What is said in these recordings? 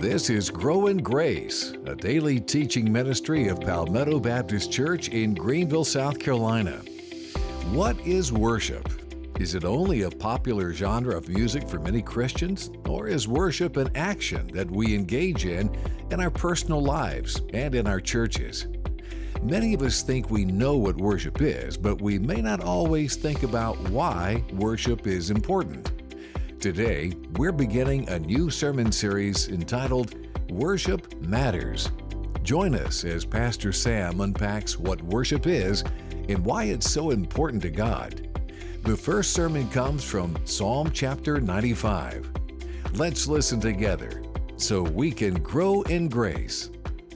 This is Grow in Grace, a daily teaching ministry of Palmetto Baptist Church in Greenville, South Carolina. What is worship? Is it only a popular genre of music for many Christians, or is worship an action that we engage in our personal lives and in our churches? Many of us think we know what worship is, but we may not always think about why worship is important. Today, we're beginning a new sermon series entitled Worship Matters. Join us as Pastor Sam unpacks what worship is and why it's so important to God. The first sermon comes from Psalm chapter 95. Let's listen together so we can grow in grace.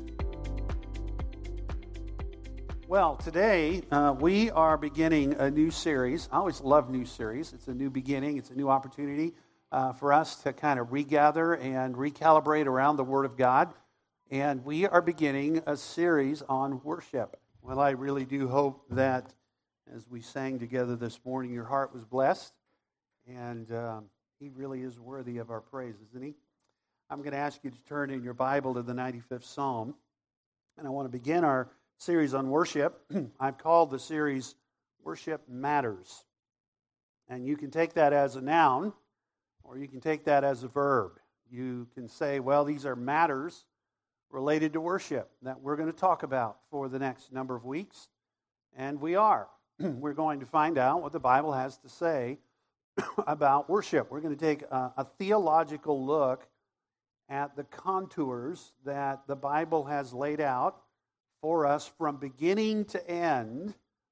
Well, today we are beginning a new series. I always love new series. It's a new beginning. It's a new opportunity for us to kind of regather and recalibrate around the Word of God. And we are beginning a series on worship. Well, I really do hope that as we sang together this morning, your heart was blessed. And He really is worthy of our praise, isn't He? I'm going to ask you to turn in your Bible to the 95th Psalm. And I want to begin our series on worship. I've called the series Worship Matters. And you can take that as a noun, or you can take that as a verb. You can say, well, these are matters related to worship that we're going to talk about for the next number of weeks. And we are. We're going to find out what the Bible has to say about worship. We're going to take a theological look at the contours that the Bible has laid out for us from beginning to end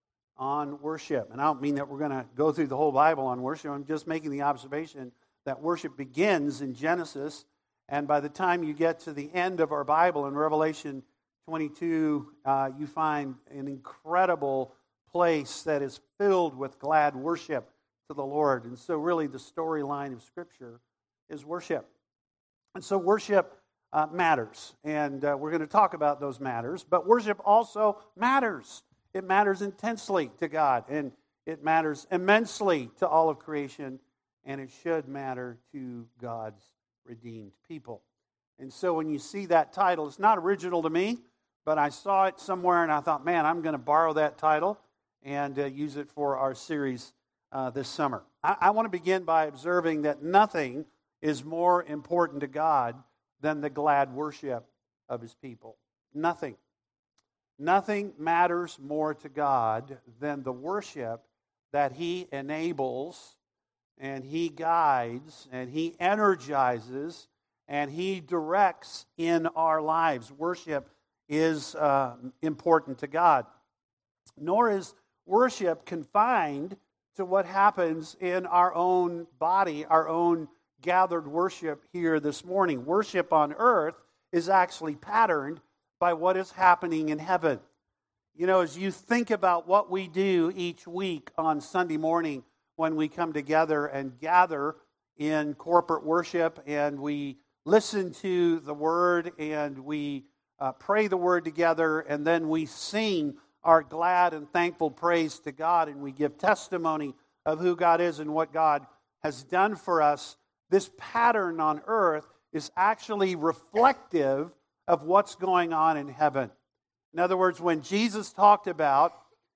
on worship. And I don't mean that we're going to go through the whole Bible on worship. I'm just making the observation that worship begins in Genesis, and by the time you get to the end of our Bible in Revelation 22, you find an incredible place that is filled with glad worship to the Lord. And so really the storyline of Scripture is worship. And so worship matters, and we're going to talk about those matters, but worship also matters. It matters intensely to God, and it matters immensely to all of creation, and it should matter to God's redeemed people. And so when you see that title, it's not original to me, but I saw it somewhere, and I thought, man, I'm going to borrow that title and use it for our series this summer. I want to begin by observing that nothing is more important to God than the glad worship of His people. Nothing. Nothing matters more to God than the worship that He enables and He guides and He energizes and He directs in our lives. Worship is important to God. Nor is worship confined to what happens in our own body, our own gathered worship here this morning. Worship on earth is actually patterned by what is happening in heaven. You know, as you think about what we do each week on Sunday morning when we come together and gather in corporate worship and we listen to the Word and we pray the Word together and then we sing our glad and thankful praise to God and we give testimony of who God is and what God has done for us. This pattern on earth is actually reflective of what's going on in heaven. In other words, when Jesus talked about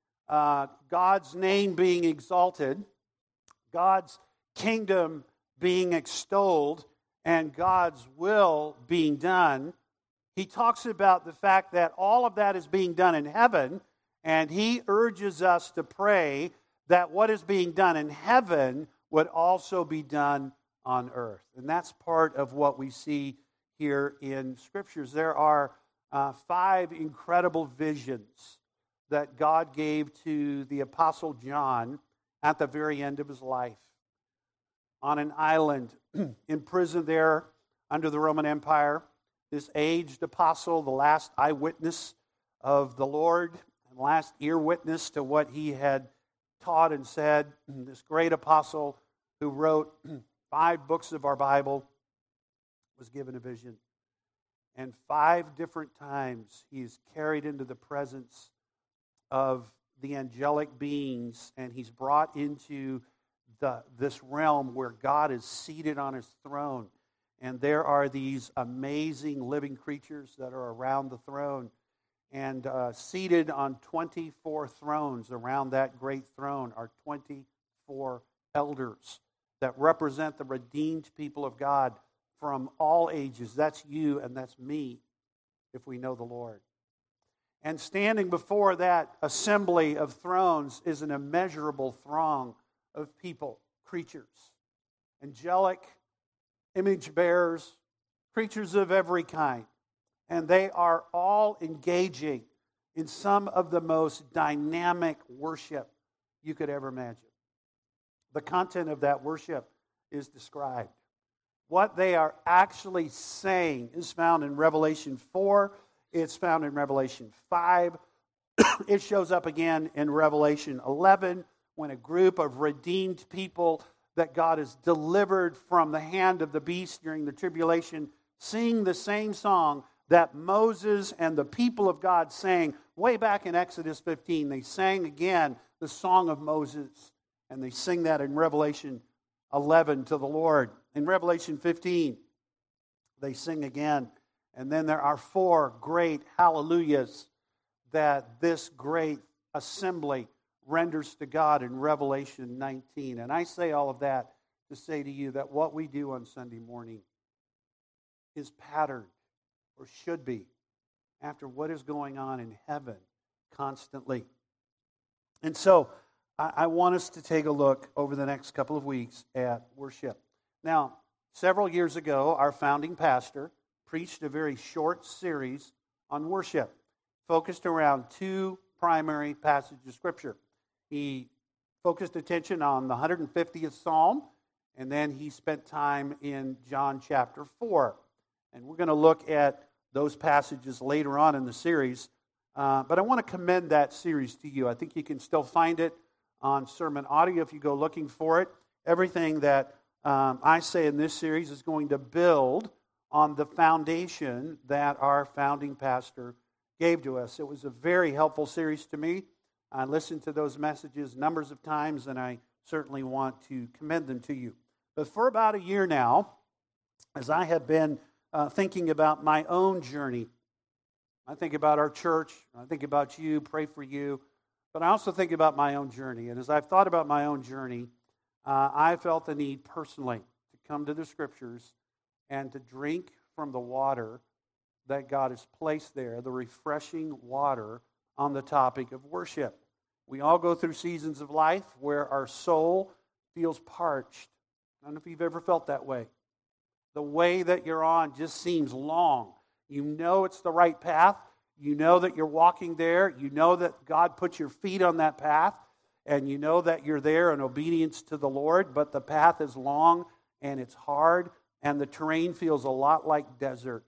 God's name being exalted, God's kingdom being extolled, and God's will being done, He talks about the fact that all of that is being done in heaven, and He urges us to pray that what is being done in heaven would also be done on earth. And that's part of what we see here in Scriptures. There are 5 incredible visions that God gave to the Apostle John at the very end of his life. On an island, imprisoned there under the Roman Empire, this aged apostle, the last eyewitness of the Lord, and last ear witness to what he had taught and said, this great apostle who wrote 5 books of our Bible, was given a vision. And 5 different times he is carried into the presence of the angelic beings, and he's brought into this realm where God is seated on His throne. And there are these amazing living creatures that are around the throne. And seated on 24 thrones around that great throne are 24 elders that represent the redeemed people of God from all ages. That's you and that's me, if we know the Lord. And standing before that assembly of thrones is an immeasurable throng of people, creatures, angelic, image bearers, creatures of every kind. And they are all engaging in some of the most dynamic worship you could ever imagine. The content of that worship is described. What they are actually saying is found in Revelation 4. It's found in Revelation 5. It shows up again in Revelation 11 when a group of redeemed people that God has delivered from the hand of the beast during the tribulation sing the same song that Moses and the people of God sang way back in Exodus 15. They sang again the song of Moses, and they sing that in Revelation 11 to the Lord. In Revelation 15, they sing again. And then there are 4 great hallelujahs that this great assembly renders to God in Revelation 19. And I say all of that to say to you that what we do on Sunday morning is patterned, or should be, after what is going on in heaven constantly. And so I want us to take a look over the next couple of weeks at worship. Now, several years ago, our founding pastor preached a very short series on worship, focused around 2 primary passages of Scripture. He focused attention on the 150th Psalm, and then he spent time in John chapter 4. And we're going to look at those passages later on in the series. But I want to commend that series to you. I think you can still find it on sermon audio if you go looking for it. Everything that I say in this series is going to build on the foundation that our founding pastor gave to us. It was a very helpful series to me. I listened to those messages numbers of times, and I certainly want to commend them to you. But for about a year now, as I have been thinking about my own journey, I think about our church, I think about you, pray for you, but I also think about my own journey. And as I've thought about my own journey, I felt the need personally to come to the Scriptures and to drink from the water that God has placed there, the refreshing water on the topic of worship. We all go through seasons of life where our soul feels parched. I don't know if you've ever felt that way. The way that you're on just seems long. You know it's the right path. You know that you're walking there. You know that God put your feet on that path. And you know that you're there in obedience to the Lord. But the path is long and it's hard. And the terrain feels a lot like desert.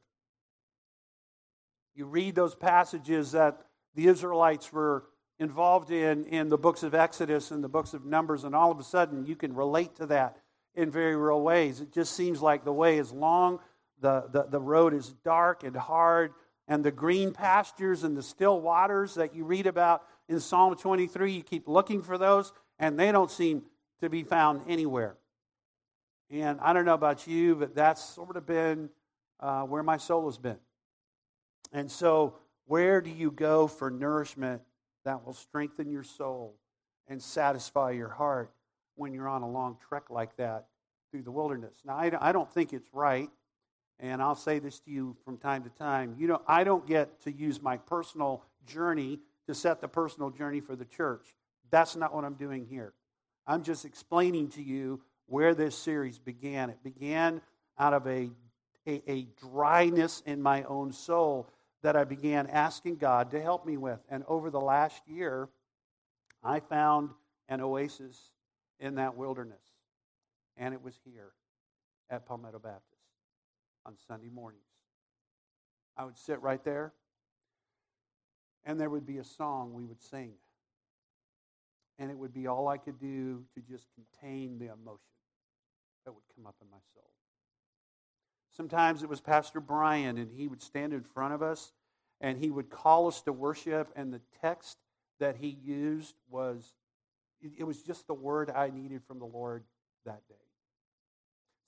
You read those passages that the Israelites were involved in the books of Exodus and the books of Numbers, and all of a sudden you can relate to that in very real ways. It just seems like the way is long, the road is dark and hard, and the green pastures and the still waters that you read about in Psalm 23, you keep looking for those, and they don't seem to be found anywhere. And I don't know about you, but that's sort of been where my soul has been. And so, where do you go for nourishment that will strengthen your soul and satisfy your heart when you're on a long trek like that through the wilderness? Now, I don't think it's right, and I'll say this to you from time to time. I don't get to use my personal journey to set the personal journey for the church. That's not what I'm doing here. I'm just explaining to you where this series began. It began out of a dryness in my own soul that I began asking God to help me with. And over the last year, I found an oasis in that wilderness. And it was here at Palmetto Baptist on Sunday mornings. I would sit right there, and there would be a song we would sing. And it would be all I could do to just contain the emotion that would come up in my soul. Sometimes it was Pastor Brian, and he would stand in front of us, and he would call us to worship, and the text that he used was just the word I needed from the Lord that day.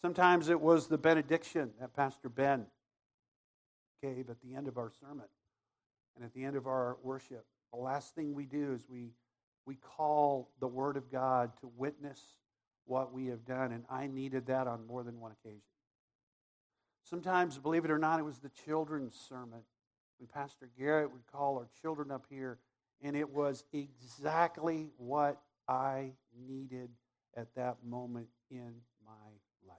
Sometimes it was the benediction that Pastor Ben gave at the end of our sermon and at the end of our worship. The last thing we do is we call the Word of God to witness what we have done, and I needed that on more than one occasion. Sometimes, believe it or not, it was the children's sermon. When Pastor Garrett would call our children up here, and it was exactly what I needed at that moment in my life.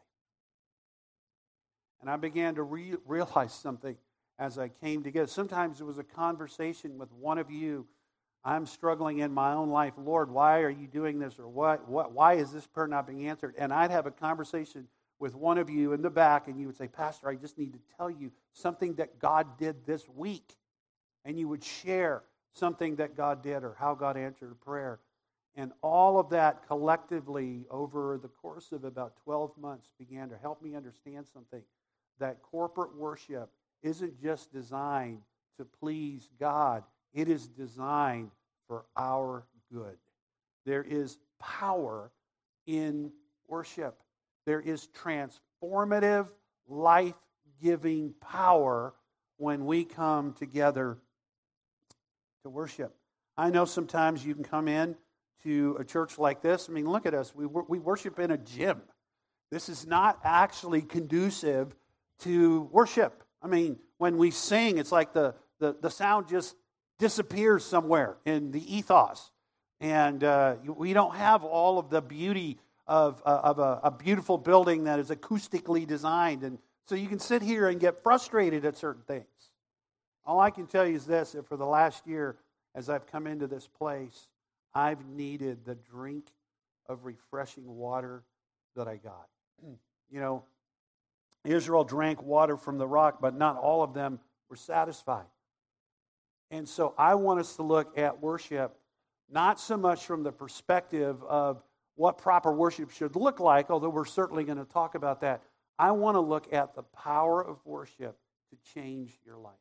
And I began to realize something as I came together. Sometimes it was a conversation with one of you. I'm struggling in my own life. Lord, why are you doing this? Or why is this prayer not being answered? And I'd have a conversation with one of you in the back, and you would say, Pastor, I just need to tell you something that God did this week. And you would share something that God did or how God answered a prayer. And all of that collectively over the course of about 12 months began to help me understand something. That corporate worship isn't just designed to please God. It is designed for our good. There is power in worship. There is transformative, life-giving power when we come together to worship. I know sometimes you can come in to a church like this. I mean, look at us. We worship in a gym. This is not actually conducive to worship. I mean, when we sing, it's like the sound just disappears somewhere in the ethos. And we don't have all of the beauty of a beautiful building that is acoustically designed. And so you can sit here and get frustrated at certain things. All I can tell you is this, that for the last year, as I've come into this place, I've needed the drink of refreshing water that I got. You know, Israel drank water from the rock, but not all of them were satisfied. And so I want us to look at worship not so much from the perspective of what proper worship should look like, although we're certainly going to talk about that. I want to look at the power of worship to change your life.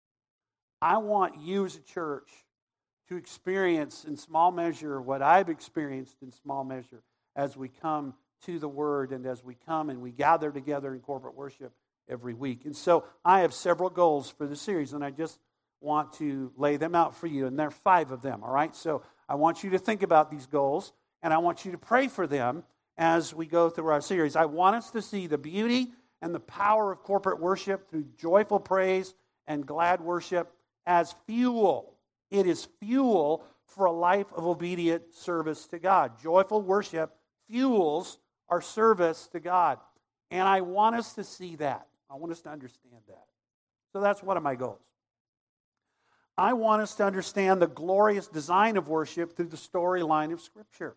I want you as a church to experience in small measure what I've experienced in small measure as we come to the Word and as we come and we gather together in corporate worship every week. And so I have several goals for the series, and I just want to lay them out for you, and there are 5 of them, all right? So I want you to think about these goals, and I want you to pray for them as we go through our series. I want us to see the beauty and the power of corporate worship through joyful praise and glad worship as fuel. It is fuel for a life of obedient service to God. Joyful worship fuels our service to God. And I want us to see that. I want us to understand that. So that's one of my goals. I want us to understand the glorious design of worship through the storyline of Scripture.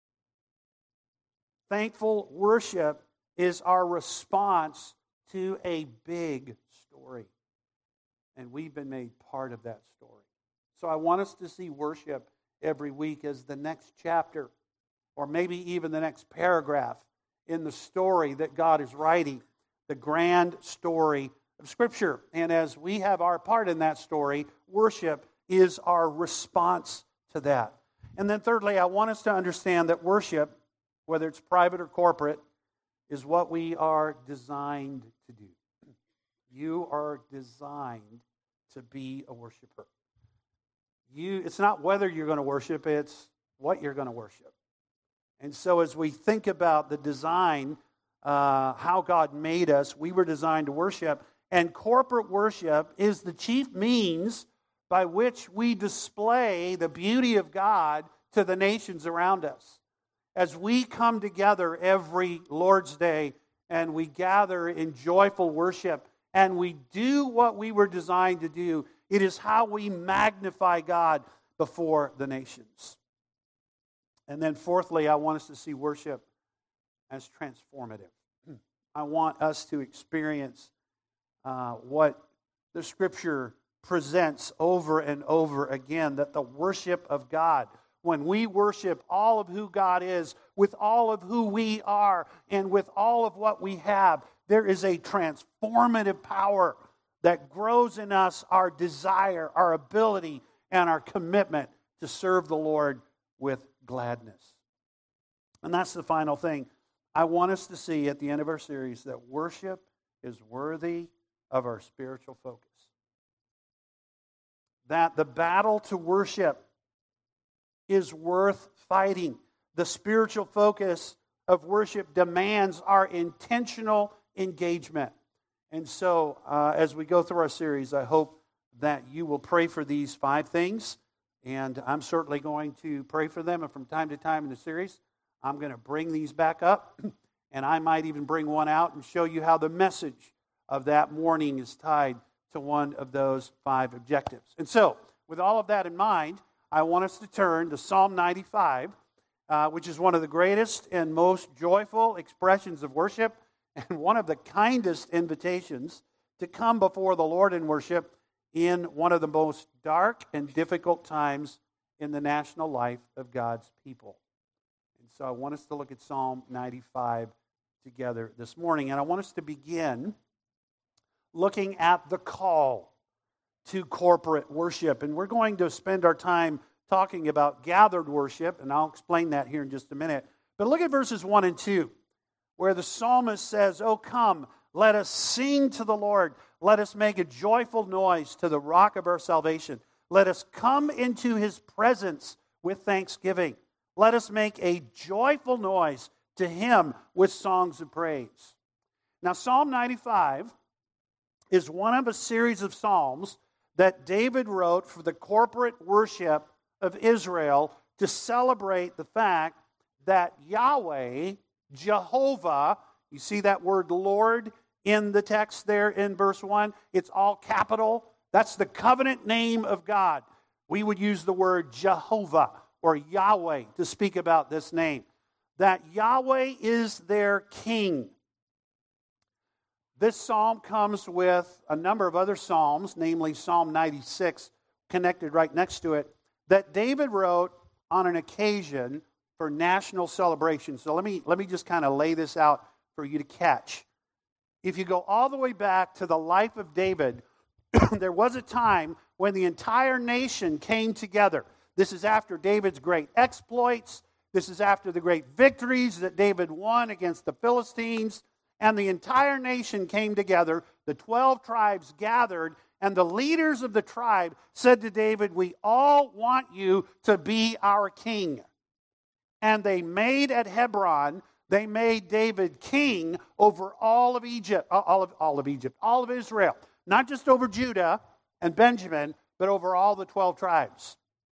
Thankful worship is our response to a big story. And we've been made part of that story. So I want us to see worship every week as the next chapter, or maybe even the next paragraph in the story that God is writing, the grand story of Scripture. And as we have our part in that story, worship is our response to that. And then thirdly, I want us to understand that worship, whether it's private or corporate, is what we are designed to do. You are designed to be a worshiper. It's not whether you're going to worship, it's what you're going to worship. And so as we think about the design, how God made us, we were designed to worship. And corporate worship is the chief means by which we display the beauty of God to the nations around us. As we come together every Lord's Day and we gather in joyful worship and we do what we were designed to do, it is how we magnify God before the nations. And then fourthly, I want us to see worship as transformative. I want us to experience what the Scripture presents over and over again, that the worship of God, when we worship all of who God is, with all of who we are, and with all of what we have, there is a transformative power that grows in us our desire, our ability, and our commitment to serve the Lord with gladness. And that's the final thing I want us to see at the end of our series that worship is worthy of our spiritual focus. That the battle to worship is worth fighting. The spiritual focus of worship demands our intentional engagement. And so, as we go through our series, I hope that you will pray for these 5 things. And I'm certainly going to pray for them. And from time to time in the series, I'm going to bring these back up. And I might even bring one out and show you how the message of that morning is tied to one of those 5 objectives. And so, with all of that in mind, I want us to turn to Psalm 95, which is one of the greatest and most joyful expressions of worship and one of the kindest invitations to come before the Lord in worship in one of the most dark and difficult times in the national life of God's people. And so I want us to look at Psalm 95 together this morning. And I want us to begin looking at the call to corporate worship. And we're going to spend our time talking about gathered worship, and I'll explain that here in just a minute. But look at verses 1 and 2, where the psalmist says, "Oh, come, let us sing to the Lord. Let us make a joyful noise to the rock of our salvation. Let us come into his presence with thanksgiving. Let us make a joyful noise to him with songs of praise." Now, Psalm 95 is one of a series of psalms that David wrote for the corporate worship of Israel to celebrate the fact that Yahweh, Jehovah, you see that word Lord in the text there in verse 1? It's all capital. That's the covenant name of God. We would use the word Jehovah or Yahweh to speak about this name. That Yahweh is their king. This psalm comes with a number of other psalms, namely Psalm 96, connected right next to it, that David wrote on an occasion for national celebration. So let me just kind of lay this out for you to catch. If you go all the way back to the life of David, there was a time when the entire nation came together. This is after David's great exploits. This is after the great victories that David won against the Philistines. And the entire nation came together. The 12 tribes gathered, and the leaders of the tribe said to David, "We all want you to be our king." And they made at Hebron, they made David king over all of Egypt, all of Israel. Not just over Judah and Benjamin, but over all the 12 tribes.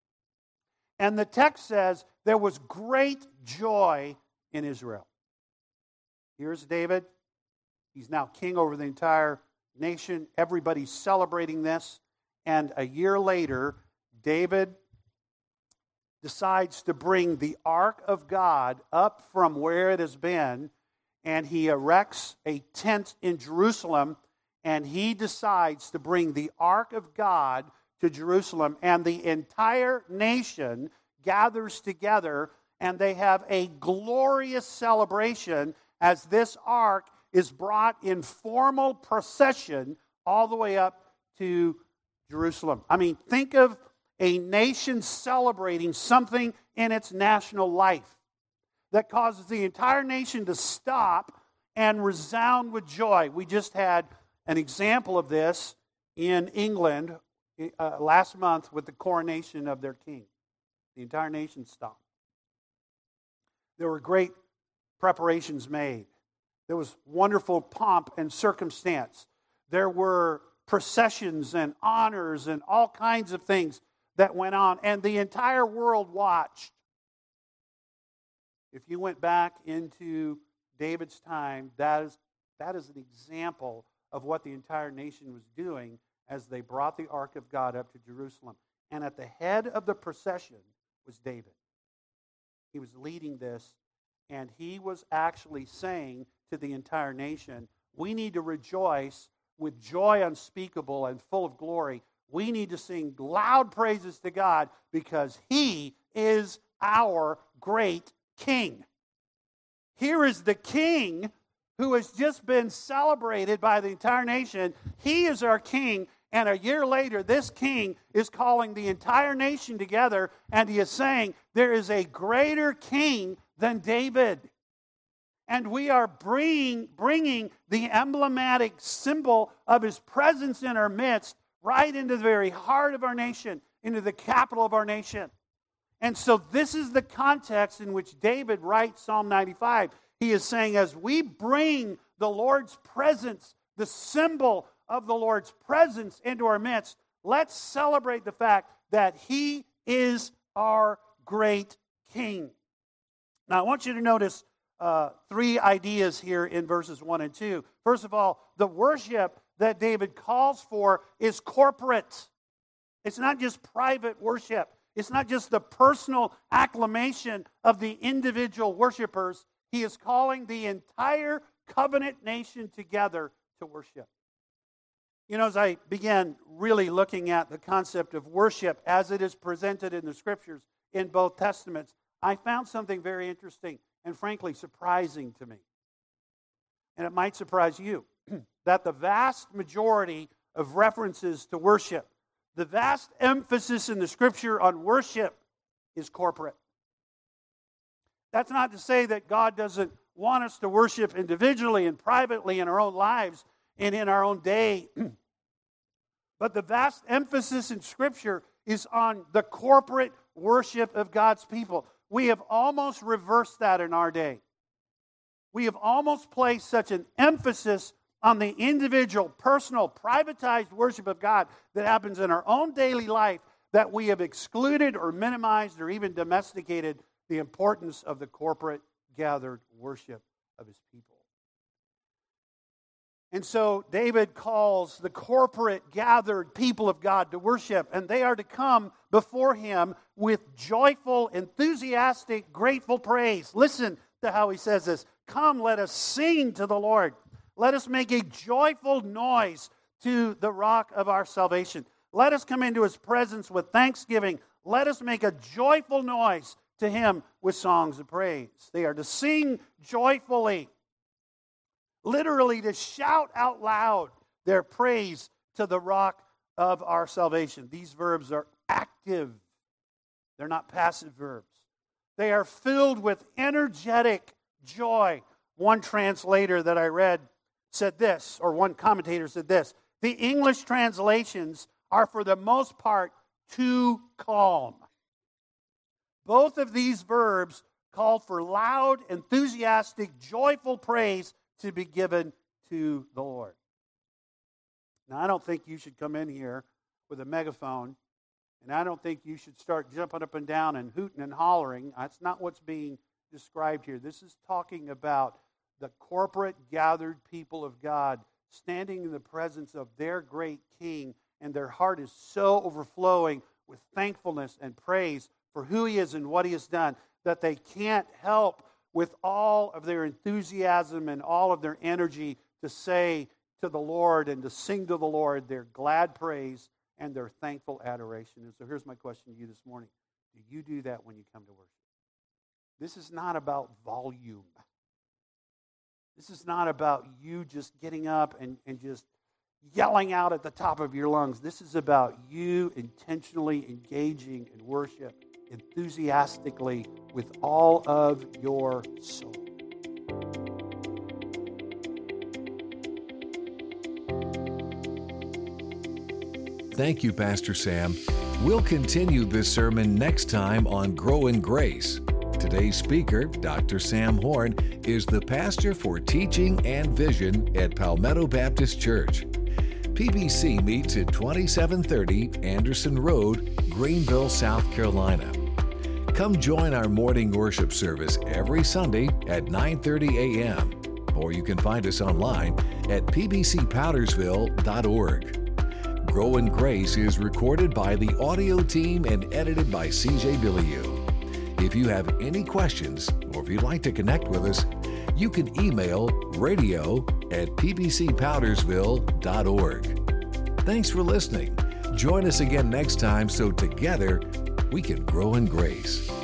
And the text says there was great joy in Israel. Here's David. He's now king over the entire nation. Everybody's celebrating this. And a year later, David decides to bring the Ark of God up from where it has been, and he erects a tent in Jerusalem, and he decides to bring the Ark of God to Jerusalem, and the entire nation gathers together, and they have a glorious celebration as this ark is brought in formal procession all the way up to Jerusalem. I mean, think of a nation celebrating something in its national life that causes the entire nation to stop and resound with joy. We just had an example of this in England last month with the coronation of their king. The entire nation stopped. There were great preparations made. There was wonderful pomp and circumstance. There were processions and honors and all kinds of things that went on, and the entire world watched. If you went back into David's time, that is an example of what the entire nation was doing as they brought the Ark of God up to Jerusalem. And at the head of the procession was David. He was leading this, and he was actually saying to the entire nation, we need to rejoice with joy unspeakable and full of glory. We need to sing loud praises to God because He is our great King. Here is the King who has just been celebrated by the entire nation. He is our King, and a year later, this King is calling the entire nation together, and he is saying, there is a greater King than David. And we are bringing the emblematic symbol of His presence in our midst right into the very heart of our nation, into the capital of our nation. And so this is the context in which David writes Psalm 95. He is saying, as we bring the Lord's presence, the symbol of the Lord's presence into our midst, let's celebrate the fact that He is our great King. Now, I want you to notice three ideas here in verses 1 and 2. First of all, the worship that David calls for is corporate. It's not just private worship. It's not just the personal acclamation of the individual worshipers. He is calling the entire covenant nation together to worship. You know, as I began really looking at the concept of worship as it is presented in the Scriptures in both Testaments, I found something very interesting and frankly surprising to me. And it might surprise you that the vast majority of references to worship, the vast emphasis in the Scripture on worship is corporate. That's not to say that God doesn't want us to worship individually and privately in our own lives and in our own day. But the vast emphasis in Scripture is on the corporate worship of God's people. We have almost reversed that in our day. We have almost placed such an emphasis on the individual, personal, privatized worship of God that happens in our own daily life that we have excluded or minimized or even domesticated the importance of the corporate gathered worship of His people. And so David calls the corporate gathered people of God to worship, and they are to come before Him with joyful, enthusiastic, grateful praise. Listen to how he says this. Come, let us sing to the Lord. Let us make a joyful noise to the rock of our salvation. Let us come into His presence with thanksgiving. Let us make a joyful noise to Him with songs of praise. They are to sing joyfully. Literally to shout out loud their praise to the rock of our salvation. These verbs are active. They're not passive verbs. They are filled with energetic joy. One translator that I read said this, or one commentator said this: the English translations are for the most part too calm. Both of these verbs call for loud, enthusiastic, joyful praise to be given to the Lord. Now, I don't think you should come in here with a megaphone, and I don't think you should start jumping up and down and hooting and hollering. That's not what's being described here. This is talking about the corporate gathered people of God standing in the presence of their great King, and their heart is so overflowing with thankfulness and praise for who He is and what He has done that they can't help with all of their enthusiasm and all of their energy to say to the Lord and to sing to the Lord their glad praise and their thankful adoration. And so here's my question to you this morning. Do you do that when you come to worship? This is not about volume. This is not about you just getting up and just yelling out at the top of your lungs. This is about you intentionally engaging in worship enthusiastically with all of your soul. Thank you, Pastor Sam. We'll continue this sermon next time on Grow in Grace. Today's speaker, Dr. Sam Horn, is the pastor for teaching and vision at Palmetto Baptist Church. PBC meets at 2730 Anderson Road, Greenville, South Carolina. Come join our morning worship service every Sunday at 9:30 a.m. Or you can find us online at pbcpowdersville.org. Grow in Grace is recorded by the audio team and edited by C.J. Billiou. If you have any questions or if you'd like to connect with us, you can email radio@pbcpowdersville.org. Thanks for listening. Join us again next time so together we can grow in grace.